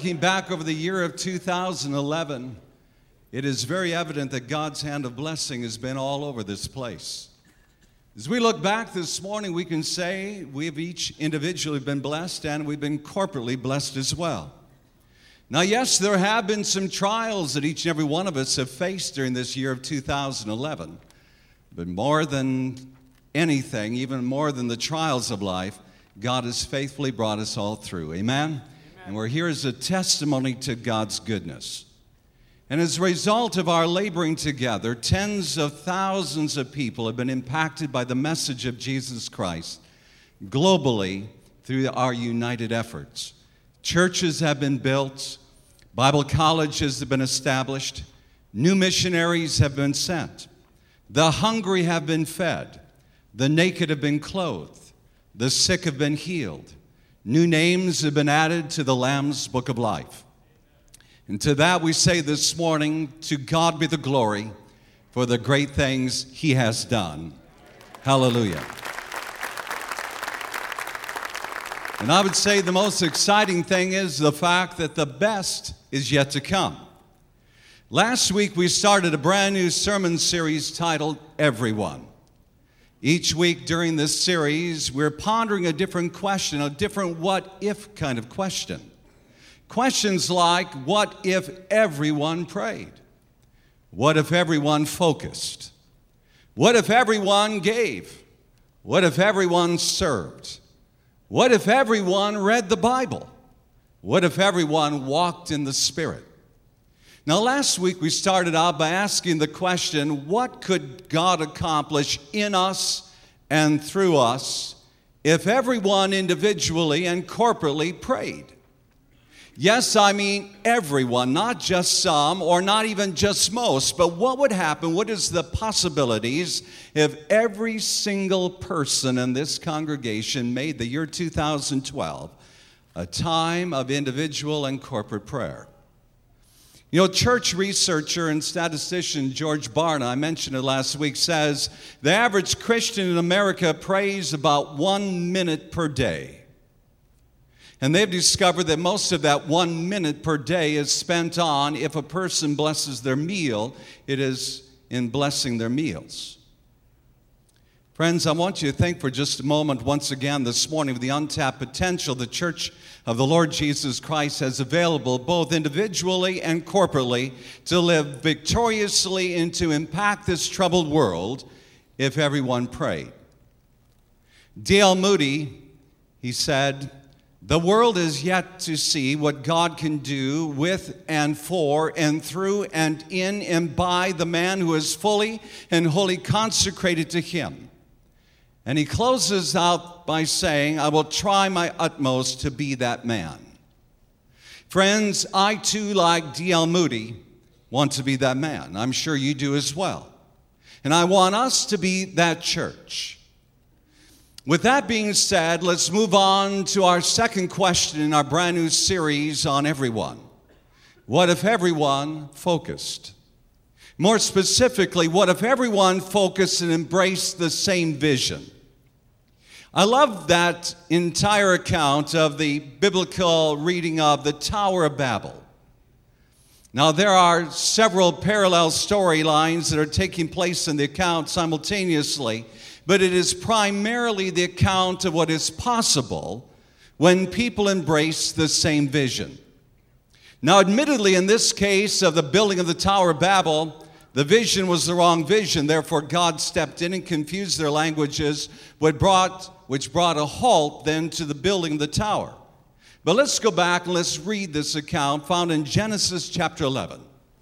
Looking back over the year of 2011, it is very evident that God's hand of blessing has been all over this place. As we look back this morning, we can say we've each individually been blessed and we've been corporately blessed as well. Now, yes, there have been some trials that each and every one of us have faced during this year of 2011. But more than anything, even more than the trials of life, God has faithfully brought us all through. Amen? And we're here as a testimony to God's goodness. And as a result of our laboring together, tens of thousands of people have been impacted by the message of Jesus Christ globally through our united efforts. Churches have been built, Bible colleges have been established, new missionaries have been sent, the hungry have been fed, the naked have been clothed, the sick have been healed. New names have been added to the Lamb's Book of Life. And to that we say this morning, to God be the glory for the great things He has done. Hallelujah. And I would say the most exciting thing is the fact that the best is yet to come. Last week we started a brand new sermon series titled Everyone. Each week during this series, we're pondering a different question, a different what-if kind of question. Questions like, what if everyone prayed? What if everyone focused? What if everyone gave? What if everyone served? What if everyone read the Bible? What if everyone walked in the Spirit? Now, last week we started out by asking the question, what could God accomplish in us and through us if everyone individually and corporately prayed? Yes, I mean everyone, not just some or not even just most, but what would happen, what is the possibilities if every single person in this congregation made the year 2012 a time of individual and corporate prayer? You know, church researcher and statistician George Barna, I mentioned it last week, says the average Christian in America prays about 1 minute per day. And they've discovered that most of that 1 minute per day is spent on, if a person blesses their meal, it is in blessing their meals. Friends, I want you to think for just a moment once again this morning of the untapped potential the Church of the Lord Jesus Christ has available both individually and corporately to live victoriously and to impact this troubled world if everyone prayed. D.L. Moody, he said, "The world is yet to see what God can do with and for and through and in and by the man who is fully and wholly consecrated to Him." And he closes out by saying, "I will try my utmost to be that man." Friends, I too, like D.L. Moody, want to be that man. I'm sure you do as well. And I want us to be that church. With that being said, let's move on to our second question in our brand new series on everyone. What if everyone focused? More specifically, what if everyone focused and embraced the same vision? I love that entire account of the biblical reading of the Tower of Babel. Now, there are several parallel storylines that are taking place in the account simultaneously, but it is primarily the account of what is possible when people embrace the same vision. Now, admittedly, in this case of the building of the Tower of Babel, the vision was the wrong vision. Therefore, God stepped in and confused their languages, which brought a halt then to the building of the tower. But let's go back and let's read this account found in Genesis chapter 11.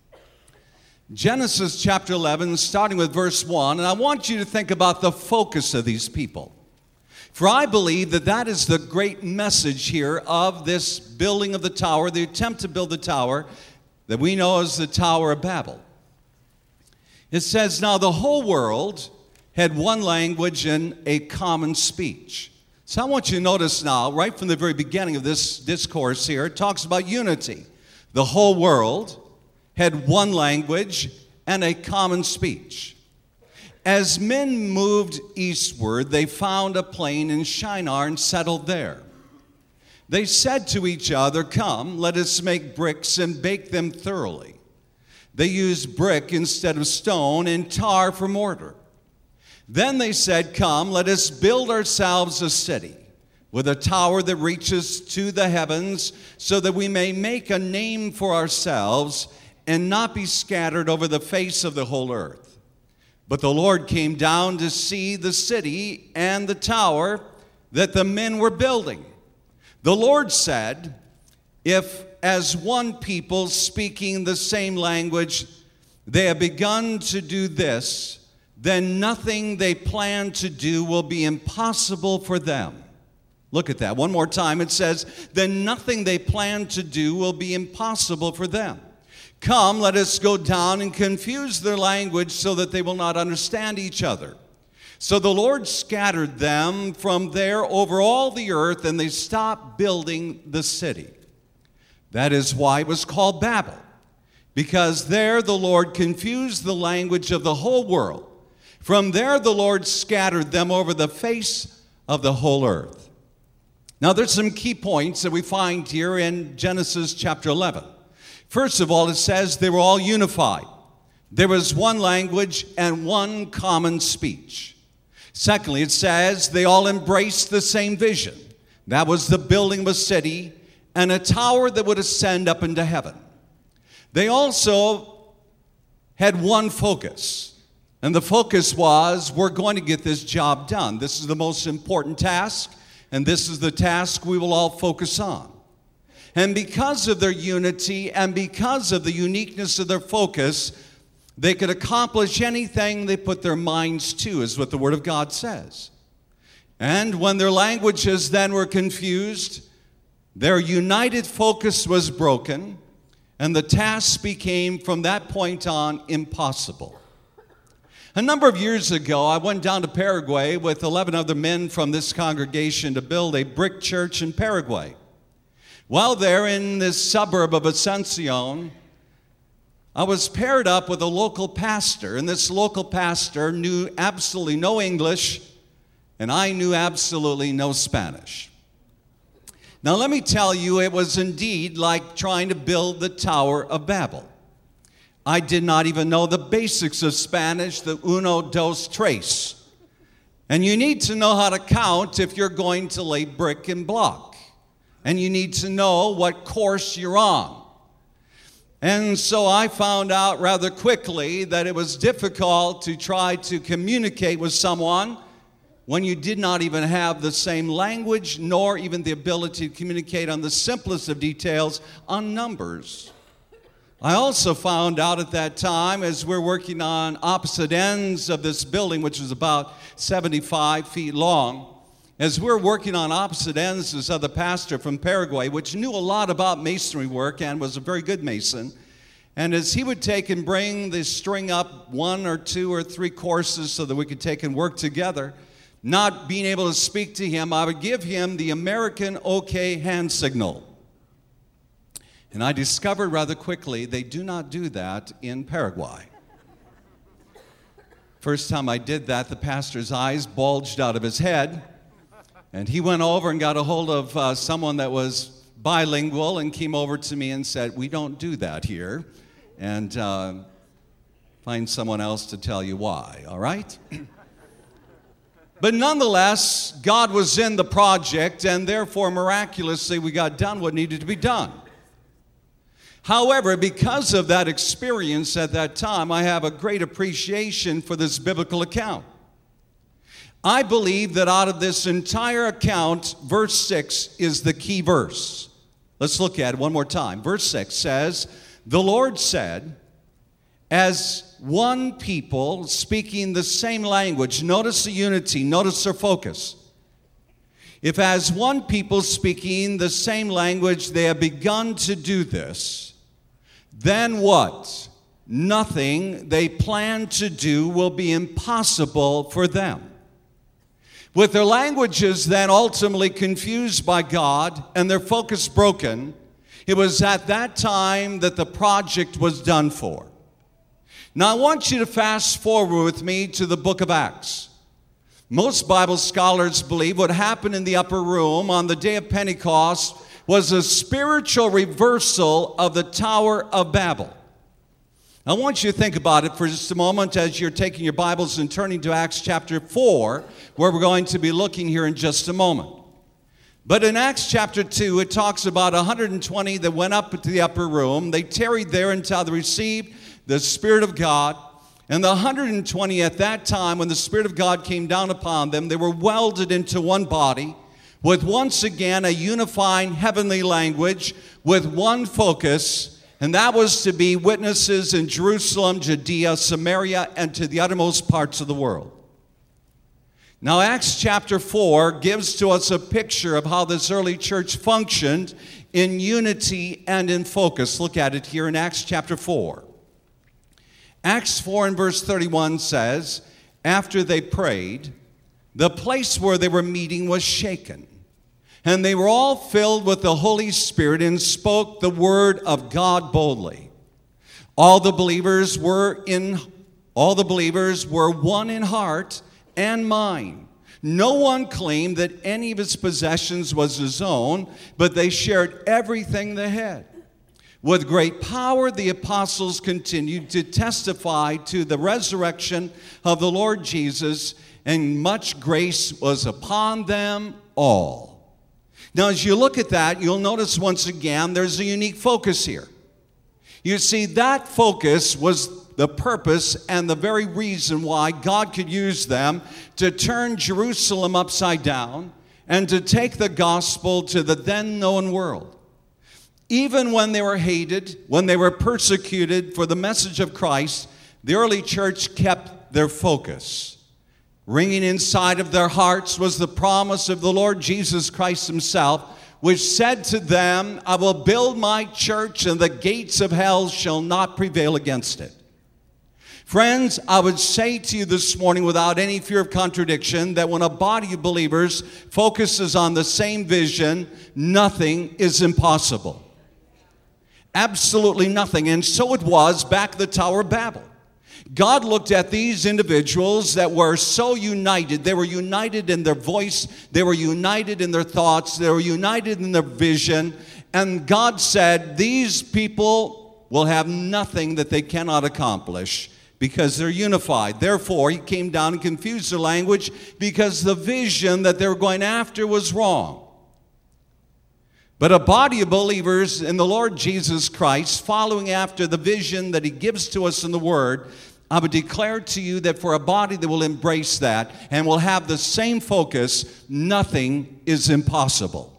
Genesis chapter 11, starting with verse 1, and I want you to think about the focus of these people. For I believe that that is the great message here of this building of the tower, the attempt to build the tower that we know as the Tower of Babel. It says, "Now the whole world had one language and a common speech." So I want you to notice now, right from the very beginning of this discourse here, it talks about unity. The whole world had one language and a common speech. As men moved eastward, they found a plain in Shinar and settled there. They said to each other, "Come, let us make bricks and bake them thoroughly." They used brick instead of stone and tar for mortar. Then they said, "Come, let us build ourselves a city with a tower that reaches to the heavens, so that we may make a name for ourselves and not be scattered over the face of the whole earth." But the Lord came down to see the city and the tower that the men were building. The Lord said, "If as one people speaking the same language they have begun to do this, then nothing they plan to do will be impossible for them." Look at that. One more time. It says, "Then nothing they plan to do will be impossible for them. Come, let us go down and confuse their language so that they will not understand each other." So the Lord scattered them from there over all the earth, and they stopped building the city. That is why it was called Babel, because there the Lord confused the language of the whole world. From there the Lord scattered them over the face of the whole earth. Now there's some key points that we find here in Genesis chapter 11. First of all, it says they were all unified. There was one language and one common speech. Secondly, it says they all embraced the same vision. That was the building of a city and a tower that would ascend up into heaven. They also had one focus, and the focus was, we're going to get this job done. This is the most important task, and this is the task we will all focus on. And because of their unity and because of the uniqueness of their focus, they could accomplish anything they put their minds to, is what the Word of God says. And when their languages then were confused, their united focus was broken, and the task became, from that point on, impossible. A number of years ago, I went down to Paraguay with 11 other men from this congregation to build a brick church in Paraguay. While there in this suburb of Ascension, I was paired up with a local pastor, and this local pastor knew absolutely no English, and I knew absolutely no Spanish. Now let me tell you, it was indeed like trying to build the Tower of Babel. I did not even know the basics of Spanish, the uno, dos, tres. And you need to know how to count if you're going to lay brick and block. And you need to know what course you're on. And so I found out rather quickly that it was difficult to try to communicate with someone when you did not even have the same language, nor even the ability to communicate on the simplest of details on numbers. I also found out at that time, as we're working on opposite ends of this building, which was about 75 feet long, as we're working on opposite ends, this other pastor from Paraguay, which knew a lot about masonry work and was a very good mason, and as he would take and bring the string up 1 or 2 or 3 courses so that we could take and work together, not being able to speak to him, I would give him the American OK hand signal. And I discovered rather quickly they do not do that in Paraguay. First time I did that, the pastor's eyes bulged out of his head, and he went over and got a hold of someone that was bilingual and came over to me and said, "We don't do that here, and find someone else to tell you why, all right?" But nonetheless, God was in the project, and therefore, miraculously, we got done what needed to be done. However, because of that experience at that time, I have a great appreciation for this biblical account. I believe that out of this entire account, verse 6 is the key verse. Let's look at it one more time. Verse 6 says, "The Lord said, as one people speaking the same language," notice the unity, notice their focus. "If as one people speaking the same language they have begun to do this, then what? Nothing they plan to do will be impossible for them." With their languages then ultimately confused by God and their focus broken, it was at that time that the project was done for. Now I want you to fast forward with me to the book of Acts. Most Bible scholars believe what happened in the upper room on the day of Pentecost was a spiritual reversal of the Tower of Babel. I want you to think about it for just a moment as you're taking your Bibles and turning to Acts chapter 4, where we're going to be looking here in just a moment. But in Acts chapter 2, it talks about 120 that went up into the upper room. They tarried there until they received the Spirit of God. And the 120 at that time, when the Spirit of God came down upon them, they were welded into one body with once again a unifying heavenly language with one focus, and that was to be witnesses in Jerusalem, Judea, Samaria, and to the uttermost parts of the world. Now, Acts chapter 4 gives to us a picture of how this early church functioned in unity and in focus. Look at it here in Acts chapter 4. Acts 4 and verse 31 says, after they prayed, the place where they were meeting was shaken, and they were all filled with the Holy Spirit and spoke the word of God boldly. All the believers were one in heart and mind. No one claimed that any of his possessions was his own, but they shared everything they had. With great power, the apostles continued to testify to the resurrection of the Lord Jesus, and much grace was upon them all. Now, as you look at that, you'll notice once again there's a unique focus here. You see, that focus was the purpose and the very reason why God could use them to turn Jerusalem upside down and to take the gospel to the then known world. Even when they were hated, when they were persecuted for the message of Christ, the early church kept their focus. Ringing inside of their hearts was the promise of the Lord Jesus Christ himself, which said to them, I will build my church and the gates of hell shall not prevail against it. Friends, I would say to you this morning without any fear of contradiction that when a body of believers focuses on the same vision, nothing is impossible. Absolutely nothing. And so it was back at the Tower of Babel. God looked at these individuals that were so united. They were united in their voice. They were united in their thoughts. They were united in their vision. And God said, these people will have nothing that they cannot accomplish because they're unified. Therefore, he came down and confused their language because the vision that they were going after was wrong. But a body of believers in the Lord Jesus Christ, following after the vision that he gives to us in the Word, I would declare to you that for a body that will embrace that and will have the same focus, nothing is impossible.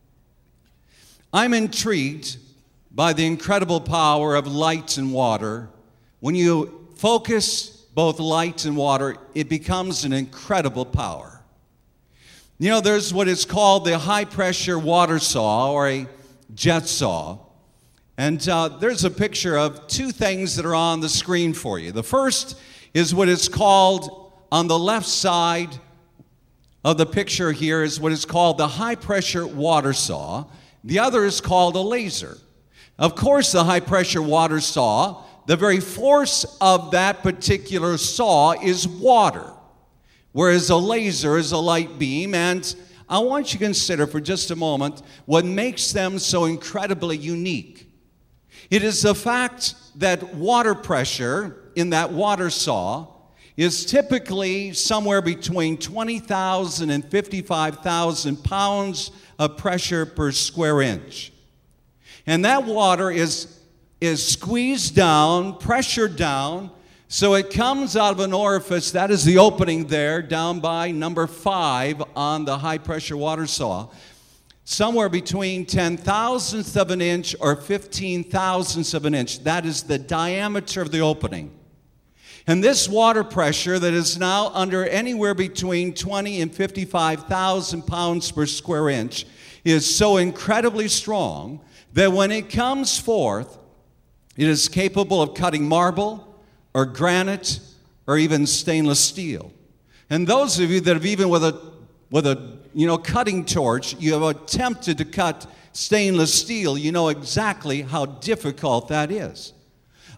I'm intrigued by the incredible power of light and water. When you focus both light and water, it becomes an incredible power. You know, there's what is called the high-pressure water saw or a jet saw. And there's a picture of two things that are on the screen for you. The first is what is called, on the left side of the picture here, is what is called the high-pressure water saw. The other is called a laser. Of course, the high-pressure water saw, the very force of that particular saw is water, whereas a laser is a light beam. And I want you to consider for just a moment what makes them so incredibly unique. It is the fact that water pressure in that water saw is typically somewhere between 20,000 and 55,000 pounds of pressure per square inch. And that water is squeezed down, pressured down, so it comes out of an orifice, that is the opening there, down by number 5 on the high-pressure water saw, somewhere between 10,000ths of an inch or 15,000ths of an inch. That is the diameter of the opening. And this water pressure that is now under anywhere between 20 and 55,000 pounds per square inch is so incredibly strong that when it comes forth, it is capable of cutting marble or granite or even stainless steel. And those of you that have even with a cutting torch, you have attempted to cut stainless steel, you know exactly how difficult that is.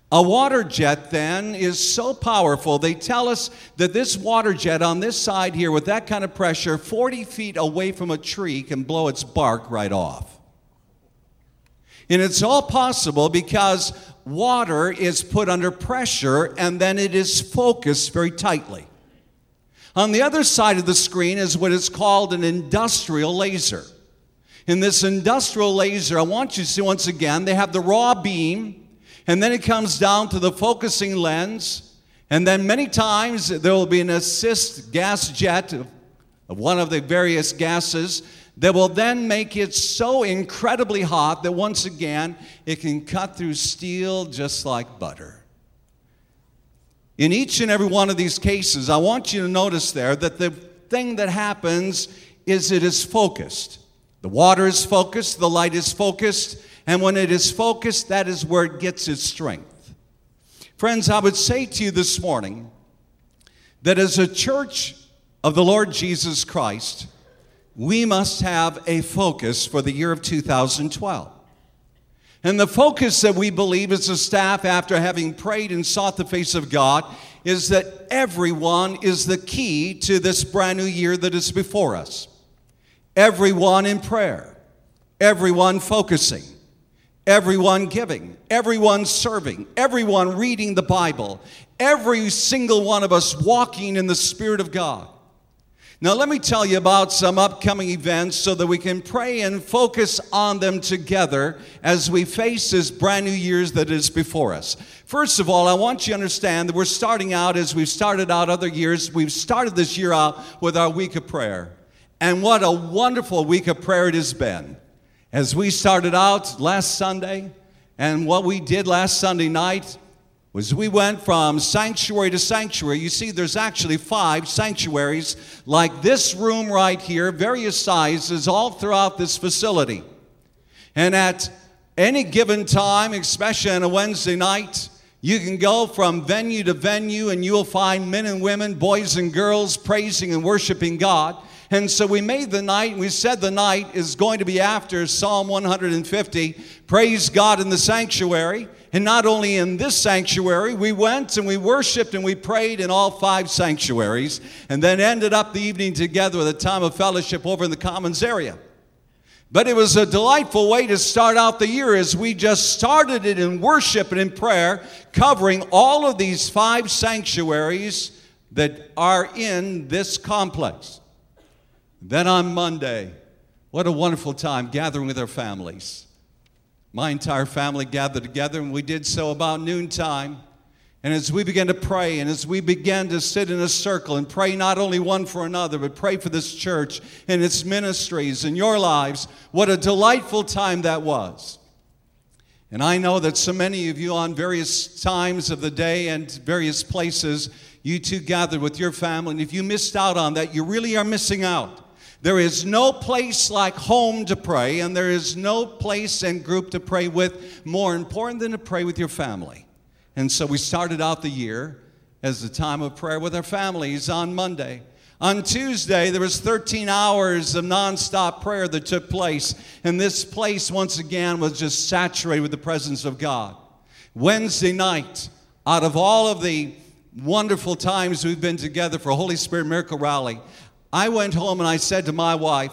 A water jet then is so powerful, they tell us that this water jet on this side here with that kind of pressure, 40 feet away from a tree, can blow its bark right off. And it's all possible because water is put under pressure and then it is focused very tightly. On the other side of the screen is what is called an industrial laser. In this industrial laser, I want you to see once again, they have the raw beam, and then it comes down to the focusing lens, and then many times there will be an assist gas jet of one of the various gases that will then make it so incredibly hot that once again it can cut through steel just like butter. In each and every one of these cases, I want you to notice there that the thing that happens is it is focused. The water is focused, the light is focused, and when it is focused, that is where it gets its strength. Friends, I would say to you this morning that as a church of the Lord Jesus Christ, we must have a focus for the year of 2012. And the focus that we believe as a staff, after having prayed and sought the face of God, is that everyone is the key to this brand new year that is before us. Everyone in prayer, everyone focusing, everyone giving, everyone serving, everyone reading the Bible, every single one of us walking in the Spirit of God. Now let me tell you about some upcoming events so that we can pray and focus on them together as we face this brand new year that is before us. First of all, I want you to understand that we're starting out as we've started out other years. We've started this year out with our week of prayer. And what a wonderful week of prayer it has been. As we started out last Sunday, and what we did last Sunday night was we went from sanctuary to sanctuary. You see, there's actually 5 sanctuaries like this room right here, various sizes, all throughout this facility. And at any given time, especially on a Wednesday night, you can go from venue to venue and you'll find men and women, boys and girls praising and worshiping God. And so we made the night, and we said the night is going to be after Psalm 150, praise God in the sanctuary. And not only in this sanctuary, we went and we worshiped and we prayed in all 5 sanctuaries, and then ended up the evening together with a time of fellowship over in the Commons area. But it was a delightful way to start out the year as we just started it in worship and in prayer, covering all of these 5 sanctuaries that are in this complex. Then on Monday, what a wonderful time gathering with our families. My entire family gathered together, and we did so about noontime. And as we began to pray, and as we began to sit in a circle and pray not only one for another, but pray for this church and its ministries and your lives, what a delightful time that was. And I know that so many of you on various times of the day and various places, you too gathered with your family. And if you missed out on that, you really are missing out. There is no place like home to pray, and there is no place and group to pray with more important than to pray with your family. And so we started out the year as a time of prayer with our families on Monday. On Tuesday, there was 13 hours of nonstop prayer that took place, and this place once again was just saturated with the presence of God. Wednesday night, out of all of the wonderful times we've been together for Holy Spirit Miracle Rally, I went home and I said to my wife,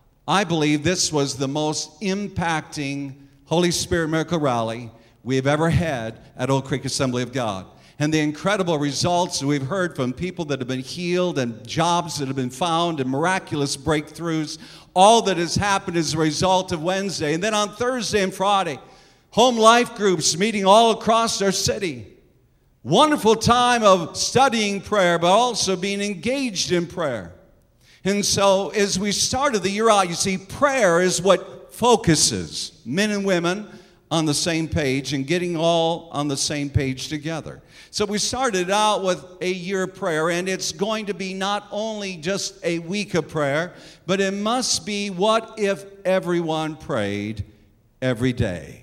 I believe this was the most impacting Holy Spirit Miracle Rally we've ever had at Oak Creek Assembly of God. And the incredible results that we've heard from people that have been healed and jobs that have been found and miraculous breakthroughs, all that has happened as a result of Wednesday. And then on Thursday and Friday, home life groups meeting all across our city. Wonderful time of studying prayer, but also being engaged in prayer. And so as we started the year out, you see, prayer is what focuses men and women on the same page and getting all on the same page together. So we started out with a year of prayer, and it's going to be not only just a week of prayer, but it must be what if everyone prayed every day.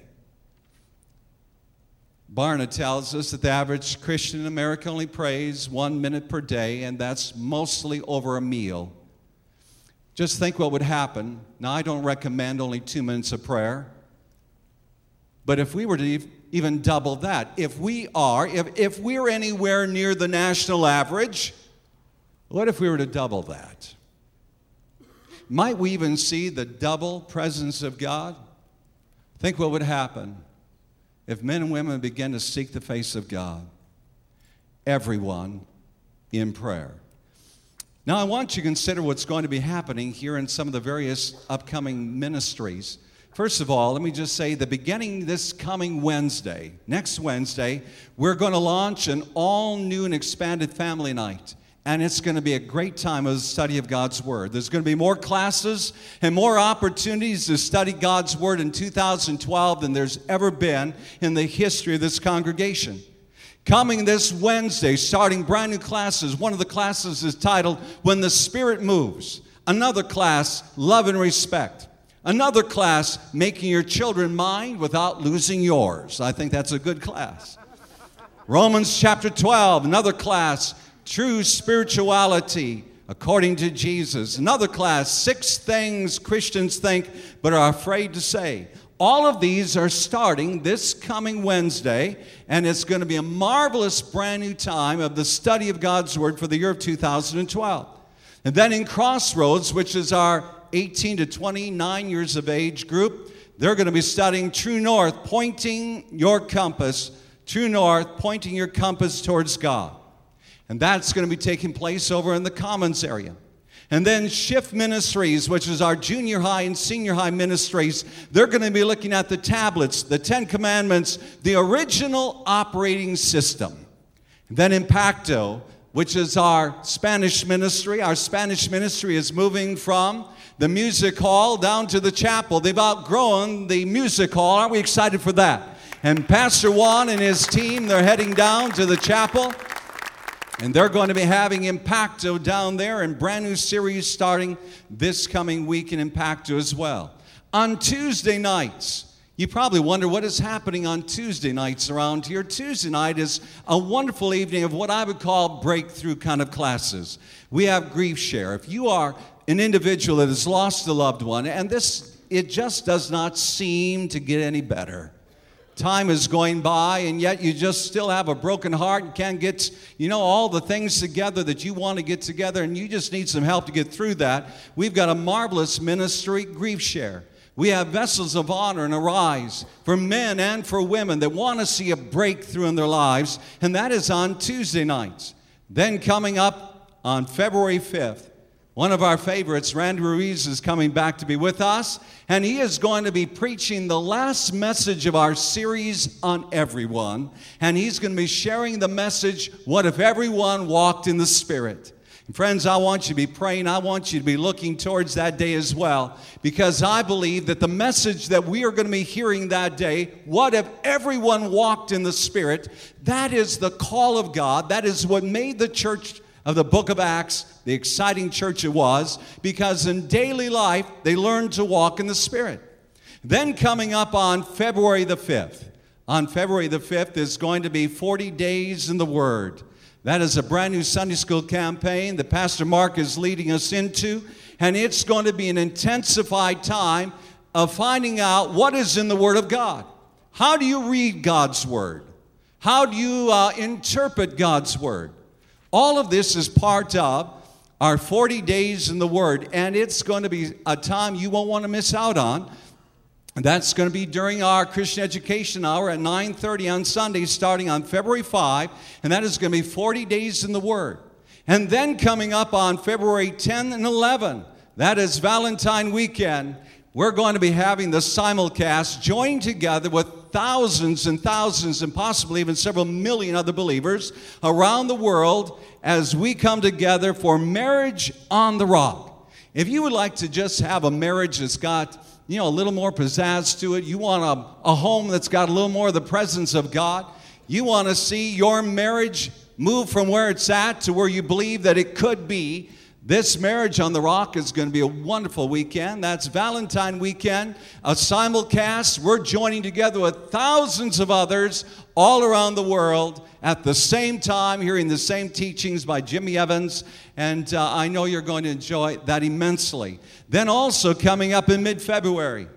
Barna tells us that the average Christian in America only prays 1 minute per day, and that's mostly over a meal. Just think what would happen. Now, I don't recommend only 2 minutes of prayer. But if we were to even double that. If we're anywhere near the national average, what if we were to double that? Might we even see the double presence of God? Think what would happen if men and women began to seek the face of God. Everyone in prayer. Now I want you to consider what's going to be happening here in some of the various upcoming ministries. First of all, let me just say, beginning this coming Wednesday, next Wednesday, we're going to launch an all-new and expanded family night. And it's going to be a great time of the study of God's Word. There's going to be more classes and more opportunities to study God's Word in 2012 than there's ever been in the history of this congregation. Coming this Wednesday, starting brand new classes. One of the classes is titled, When the Spirit Moves. Another class, Love and Respect. Another class, Making Your Children Mind Without Losing Yours. I think that's a good class. Romans chapter 12, another class, True Spirituality According to Jesus. Another class, 6 Things Christians Think But Are Afraid to Say. All of these are starting this coming Wednesday, and it's going to be a marvelous brand new time of the study of God's Word for the year of 2012. And then in Crossroads, which is our 18 to 29 years of age group, they're going to be studying True North, pointing your compass, True North, pointing your compass towards God. And that's going to be taking place over in the Commons area. And then Shift Ministries, which is our junior high and senior high ministries, they're going to be looking at the tablets, the 10 Commandments, the original operating system. And then Impacto, which is our Spanish ministry. Our Spanish ministry is moving from the music hall down to the chapel. They've outgrown the music hall. Aren't we excited for that? And Pastor Juan and his team, they're heading down to the chapel. And they're going to be having Impacto down there, and brand new series starting this coming week in Impacto as well. On Tuesday nights, you probably wonder what is happening on Tuesday nights around here. Tuesday night is a wonderful evening of what I would call breakthrough kind of classes. We have Grief Share. If you are an individual that has lost a loved one, and it just does not seem to get any better. Time is going by, and yet you just still have a broken heart and can't get, all the things together that you want to get together, and you just need some help to get through that. We've got a marvelous ministry, Grief Share. We have Vessels of Honor and Arise for men and for women that want to see a breakthrough in their lives, and that is on Tuesday nights. Then coming up on February 5th, one of our favorites, Randy Ruiz, is coming back to be with us, and he is going to be preaching the last message of our series on everyone, and he's going to be sharing the message, what if everyone walked in the Spirit? And friends, I want you to be praying. I want you to be looking towards that day as well, because I believe that the message that we are going to be hearing that day, what if everyone walked in the Spirit, that is the call of God. That is what made the church of the book of Acts the exciting church it was, because in daily life they learned to walk in the Spirit. Then coming up on February the 5th, is going to be 40 Days in the Word. That is a brand new Sunday school campaign that Pastor Mark is leading us into, and it's going to be an intensified time of finding out what is in the Word of God. How do you read God's Word? How do you interpret God's Word? All of this is part of our 40 Days in the Word, and it's going to be a time you won't want to miss out on. And that's going to be during our Christian Education Hour at 9:30 on Sunday, starting on February 5, and that is going to be 40 Days in the Word. And then coming up on February 10 and 11, that is Valentine weekend, we're going to be having the simulcast, joined together with thousands and thousands and possibly even several million other believers around the world as we come together for Marriage on the Rock. If you would like to just have a marriage that's got, a little more pizzazz to it, you want a home that's got a little more of the presence of God, you want to see your marriage move from where it's at to where you believe that it could be, this Marriage on the Rock is going to be a wonderful weekend. That's Valentine weekend, a simulcast. We're joining together with thousands of others all around the world at the same time, hearing the same teachings by Jimmy Evans, and I know you're going to enjoy that immensely. Then also coming up in mid-February,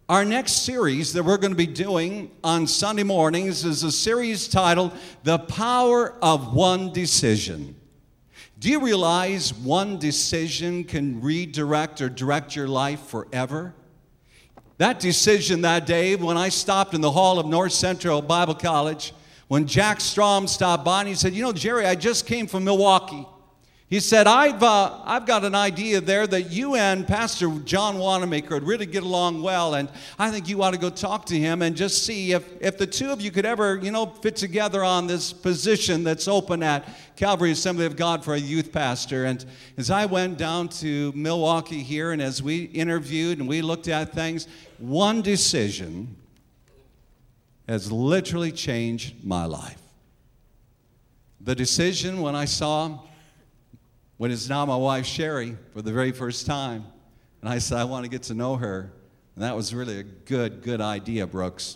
Our next series that we're going to be doing on Sunday mornings is a series titled The Power of One Decision. Do you realize one decision can redirect or direct your life forever? That decision that day when I stopped in the hall of North Central Bible College, when Jack Strom stopped by and he said, Jerry, I just came from Milwaukee. He said, I've got an idea there that you and Pastor John Wanamaker would really get along well, and I think you ought to go talk to him and just see if the two of you could ever, fit together on this position that's open at Calvary Assembly of God for a youth pastor. And as I went down to Milwaukee here, and as we interviewed and we looked at things, one decision has literally changed my life. The decision when I saw what is now my wife, Sherry, for the very first time. And I said, I want to get to know her. And that was really a good idea, Brooks.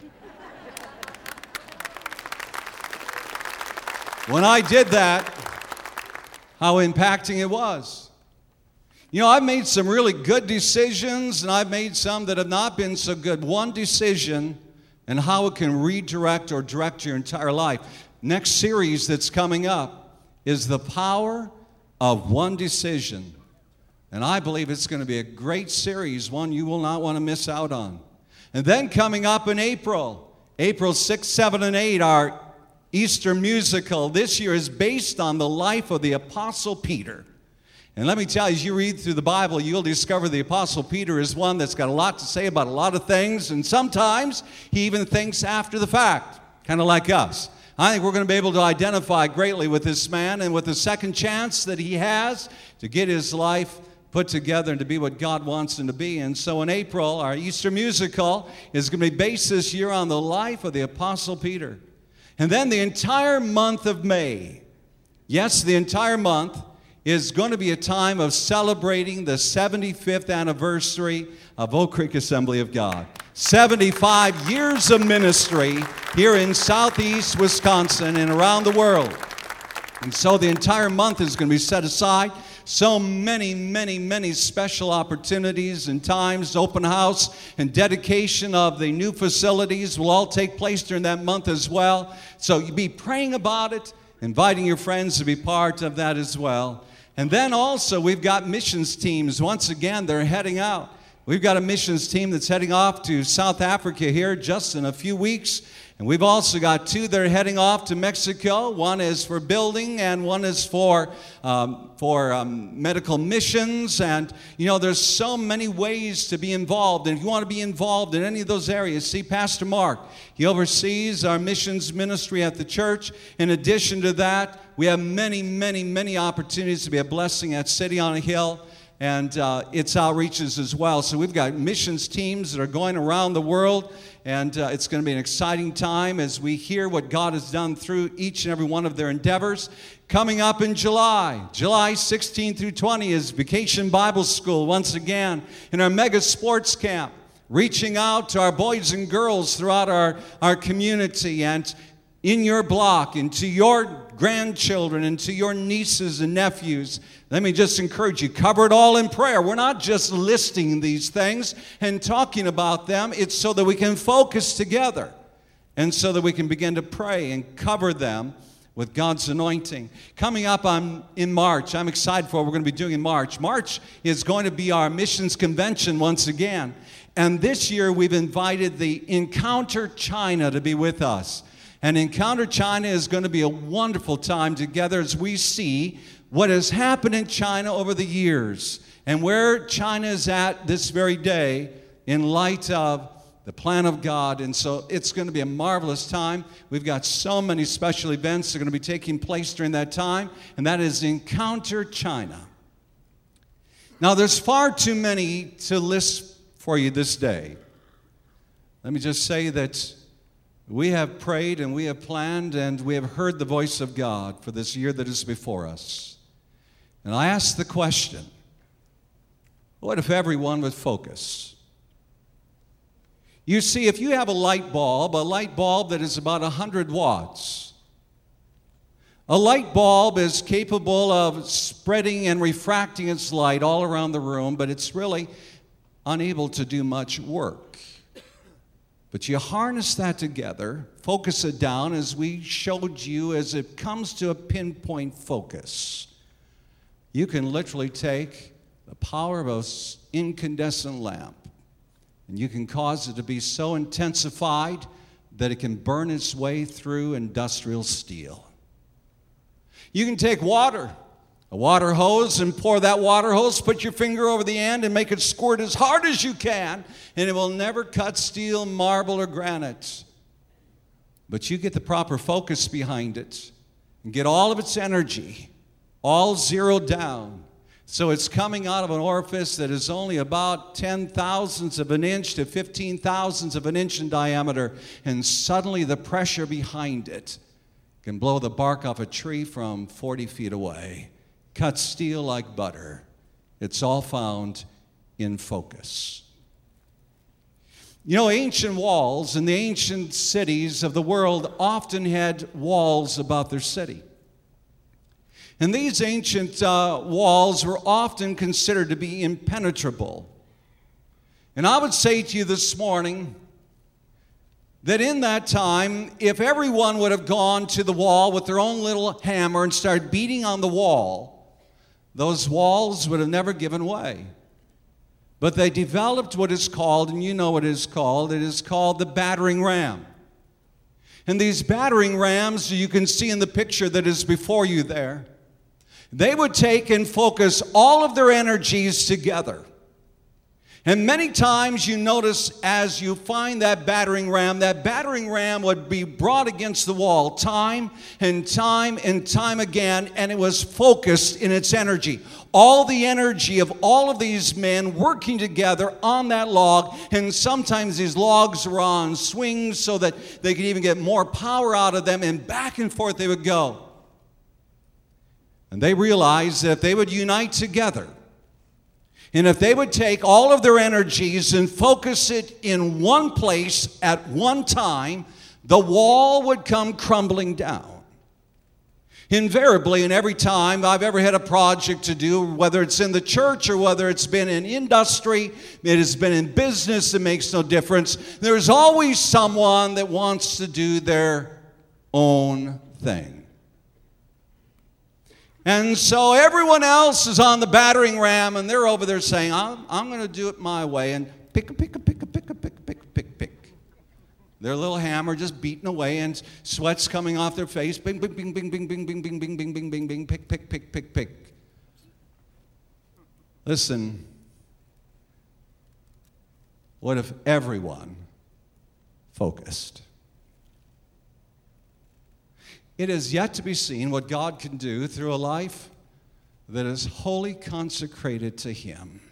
When I did that, how impacting it was. I've made some really good decisions, and I've made some that have not been so good. One decision and how it can redirect or direct your entire life. Next series that's coming up is The Power of One Decision. And I believe it's going to be a great series, one you will not want to miss out on. And then coming up in April 6, 7, and 8, our Easter musical this year is based on the life of the Apostle Peter. And let me tell you, as you read through the Bible, you'll discover the Apostle Peter is one that's got a lot to say about a lot of things, and sometimes he even thinks after the fact, kind of like us. I think we're going to be able to identify greatly with this man and with the second chance that he has to get his life put together and to be what God wants him to be. And so in April, our Easter musical is going to be based this year on the life of the Apostle Peter. And then the entire month of May, yes, the entire month, is going to be a time of celebrating the 75th anniversary of Oak Creek Assembly of God. 75 years of ministry here in southeast Wisconsin and around the world. And so the entire month is going to be set aside. So many special opportunities and times, open house and dedication of the new facilities will all take place during that month as well. So you be praying about it, inviting your friends to be part of that as well. And then also we've got missions teams. Once again, they're heading out. We've got a missions team that's heading off to South Africa here just in a few weeks. And we've also got two that are heading off to Mexico. One is for building and one is for medical missions. And, there's so many ways to be involved. And if you want to be involved in any of those areas, see Pastor Mark. He oversees our missions ministry at the church. In addition to that, we have many opportunities to be a blessing at City on a Hill and its outreaches as well. So we've got missions teams that are going around the world, and it's going to be an exciting time as we hear what God has done through each and every one of their endeavors. Coming up in July 16 through 20 is Vacation Bible School once again in our mega sports camp, reaching out to our boys and girls throughout our community and in your block, and to your grandchildren, and to your nieces and nephews. Let me just encourage you, cover it all in prayer. We're not just listing these things and talking about them. It's so that we can focus together and so that we can begin to pray and cover them with God's anointing. Coming up in March, I'm excited for what we're going to be doing in March. March is going to be our missions convention once again. And this year we've invited the Encounter China to be with us. And Encounter China is going to be a wonderful time together as we see what has happened in China over the years and where China is at this very day in light of the plan of God. And so it's going to be a marvelous time. We've got so many special events that are going to be taking place during that time, and that is Encounter China. Now, there's far too many to list for you this day. Let me just say that we have prayed and we have planned and we have heard the voice of God for this year that is before us. And I ask the question, what if everyone would focus? You see, if you have a light bulb that is about 100 watts, a light bulb is capable of spreading and refracting its light all around the room, but it's really unable to do much work. But you harness that together, focus it down as we showed you as it comes to a pinpoint focus. You can literally take the power of an incandescent lamp and you can cause it to be so intensified that it can burn its way through industrial steel. You can take water, a water hose, and pour that water hose, put your finger over the end and make it squirt as hard as you can, and it will never cut steel, marble, or granite. But you get the proper focus behind it and get all of its energy all zeroed down. So it's coming out of an orifice that is only about 10 thousandths of an inch to 15 thousandths of an inch in diameter, and suddenly the pressure behind it can blow the bark off a tree from 40 feet away. Cut steel like butter. It's all found in focus. You know, ancient walls in the ancient cities of the world often had walls about their city. And these ancient walls were often considered to be impenetrable. And I would say to you this morning that in that time, if everyone would have gone to the wall with their own little hammer and started beating on the wall, those walls would have never given way. But they developed what is called, and you know what it is called the battering ram. And these battering rams, you can see in the picture that is before you there, they would take and focus all of their energies together. And many times you notice as you find that battering ram would be brought against the wall time and time and time again, and it was focused in its energy. All the energy of all of these men working together on that log, and sometimes these logs were on swings so that they could even get more power out of them, and back and forth they would go. And they realized that if they would unite together, and if they would take all of their energies and focus it in one place at one time, the wall would come crumbling down. Invariably, and every time I've ever had a project to do, whether it's in the church or whether it's been in industry, it has been in business, it makes no difference. There's always someone that wants to do their own thing. And so everyone else is on the battering ram, and they're over there saying, I'm going to do it my way, and pick. Their little hammer just beating away, and sweat's coming off their face. Bing, bing, bing, bing, bing, bing, bing, bing, bing, bing, bing, bing, bing, pick. Listen, what if everyone focused? It is yet to be seen what God can do through a life that is wholly consecrated to Him.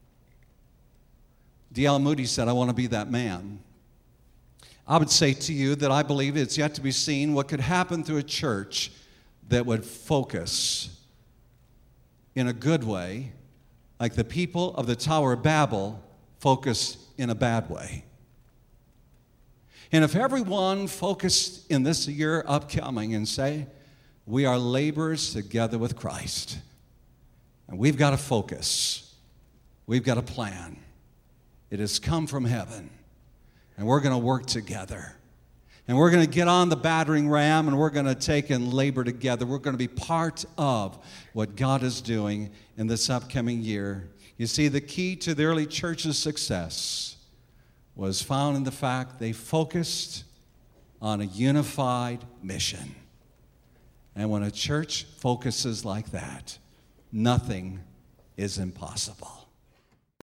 D.L. Moody said, I want to be that man. I would say to you that I believe it's yet to be seen what could happen through a church that would focus in a good way, like the people of the Tower of Babel focused in a bad way. And if everyone focused in this year upcoming and say, we are laborers together with Christ, and we've got to focus, we've got a plan. It has come from heaven, and we're going to work together. And we're going to get on the battering ram, and we're going to take and labor together. We're going to be part of what God is doing in this upcoming year. You see, the key to the early church's success was found in the fact they focused on a unified mission. And when a church focuses like that, nothing is impossible.